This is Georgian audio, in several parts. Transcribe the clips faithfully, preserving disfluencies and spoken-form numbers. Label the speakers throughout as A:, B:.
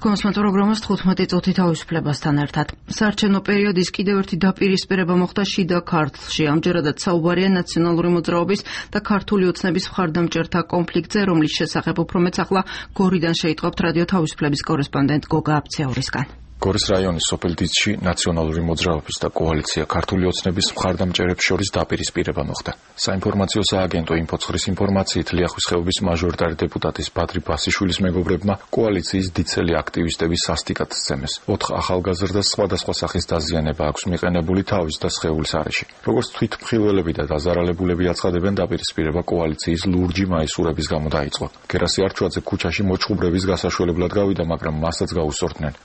A: Თქვენს პროგრამას თხუთმეტი წუთი თავისუფლებასთან ერთად. საარჩევნო პერიოდის კიდევ ერთი დაპირისპირება მოხდა შიდა ქართლში. ამჯერადაც საუბარია ნაციონალური მოძრაობის და ქართული ოცნების მხარდამჭერთა კონფლიქტზე, რომლის შესახებ უფრო მეც ახლა გორიდან შეიტყობთ რადიო თავისუფლების კორესპონდენტ გოგა აბცეურისგან.
B: გორის რაიონის სოფელ დიცში ნაციონალური მოძრაობის და კოალიცია ქართული ოცნების მხარდამჭერებს შორის დაპირისპირება მოხდა. საინფორმაციო სააგენტო ინფოცხრის ინფორმაციით ლიახვის ხეობის მაჟორიტარი დეპუტატის ბადრი ბასიშვილის მეგობრებმა კოალიციის დიცელი აქტივისტების სასტიკად სცემეს. ოთხ ახალგაზრდას სხვადასხვა სახის დაზიანება აქვს მიყენებული თავის და სხეულის არეში. როგორც თვითმხილველები და დაზარალებულები აცხადებენ, დაპირისპირება კოალიციის ლურჯი მაისურების გამო დაიწყო. გერასი არჩვაძე ქუჩაში მოჩხუბრების გასაშველებლად გავიდა, მაგრამ მასაც გაუსწორდნენ.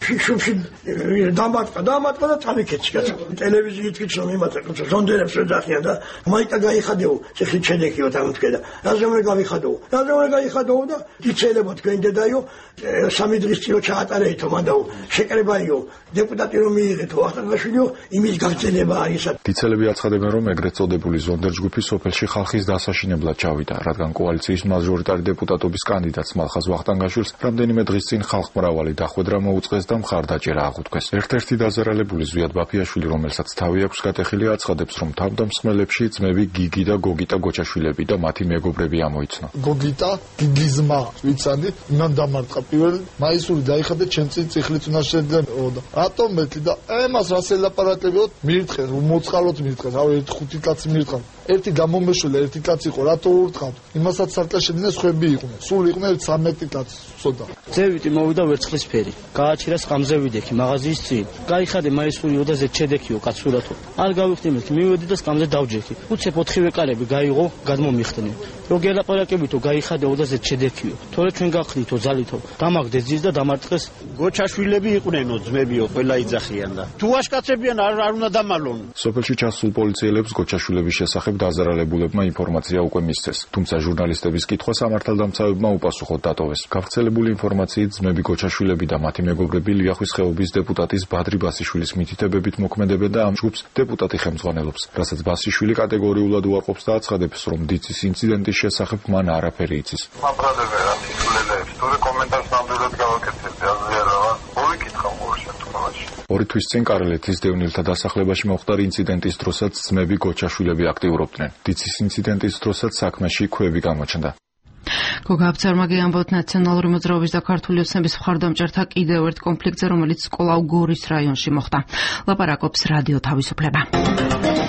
C: დამატყა დამატყა და წავიქეცი კაცო ტელევიზიით ვიცი რომ იმათა ზონდერებს ვეძახიან და მაიტა გაიხადეო ციხით შედექიო თამთქედა რაზე უნდა გავიხადო რაზე უნდა გაიხადო და იცელებო თქვენ დედაიო სამი დღის წინ ჩაატარეითო მანდაო შეკრებაიო დეპუტატი რომ მიიღეთო ახალგაზრდაშვილიო იმის გაგრძელებაა ისა.
B: დიცელები აცხადებენ, რომ ეგრეთ წოდებული ზონდერ ჯგუფი სოფელში ხალხის დასაშინებლად ჩავიდა, რადგან კოალიციის მაჟორიტარი დეპუტატობის კანდიდატს მალხაზ ვახტანგაშვილს რამდენიმე დღის წინ ხალხმრავალი დახვედრა მოუწყეს და მხარდაჭერა აღუთქვეს. ერთ-ერთი დაზარალებული ზვიად ბაფიაშვილი, რომელსაც თავი აქვს გატეხილი, აცხადებს, რომ თავდამსხმელებში ძმები გიგი და გოგიტა გოჩაშვილები და მათი მეგობრები ამოიცნო.
D: გოგიტა გიგიზმა ვიცადი, მან დამარტყა პირველ მაისური დაიხადა ჩემ წინ წიხლიც უნდა შედებოდა. რატომ მეთლი და ემას რას ელაპარაკებოდ მირთხეს, მოწყალოთ მირთხეს, რავი ერთი ხუთი კაცი მირთხავ. ერთი გამომეშველა ერთი კაცი იყო, რატო ურთხავთ? იმასაც სარკაშებდნენ სხვები იყვნენ. სულ იყვნენ ცხრამეტი კაცი, სოდა.
E: ძევიტი მოვიდა ვერცხლისფერი. გააჩერა სხამზე ვიდექი მაღაზიის წინ. გაიხადე მაისური ოდაზე ჩედექიო კაცურათო. არ გავიხდი მეთქი, მივედი და სკამზე დავჯექი. უცებ ოთხივე კარები გაიღო, გადმომიხდნენ. რო გელაპარაკებითო გაიხადე ოდაზე ჩედექიო. თორე ჩვენ გახდითო ძალითო. დამაგდე ძის და დამარტყეს.
F: გოჩაშვილები იყვნენო ძმებიო, ყველა იძახიან და. თუ აშკაცებიან არ არ უნდა დამალონ.
B: სოფელში ჩასულ პოლიციელებს გოჩაშვილების შესახებ დაზარალებულებმა ინფორმაცია უკვე მისცეს. თუმცა ჟურნალისტების კითხვა სამართალდამცავებმა უპასუხოდ დატოვეს. გავრცელებული ინფორმაციით ძმები გოჩაშვილები და მათი მეგობრები ლიახვის ხეობის დეპუტატის ბადრი ბასიშვილის მითითებებით მოქმედებენ და ამ ჯგუფს დეპუტატი ხელმძღვანელობს, რასაც ბასიშვილი კატეგორიულად უარყოფს და აცხადებს, რომ დიცის ინციდენტის შესახებ მან არაფერი იცის.
G: მაბრალები რა თითქოს თორე კომენტარს ნამდვილად გავაკეთებდი აზრიანობა მოვიკითხა მოვ შემთხვევაში.
B: ორი თვის წინ კარელეთის დევნილთა დასახლებაში მოხდა ინციდენტის დროსაც ძმები გოჩაშვილები აქტიურობდნენ. დიცის ინციდენტის დროსაც საქმეში ქვევი გამოჩნდა.
A: გოგა აბცეურმა ამბობთ ნაციონალური მოძრაობის და ქართული ოცნების მხარდამჭერთა კიდევ ერთ კონფლიქტზე, რომელიც კვლავ გორის რაიონში მოხდა. ლაპარაკობს რადიო თავისუფლება.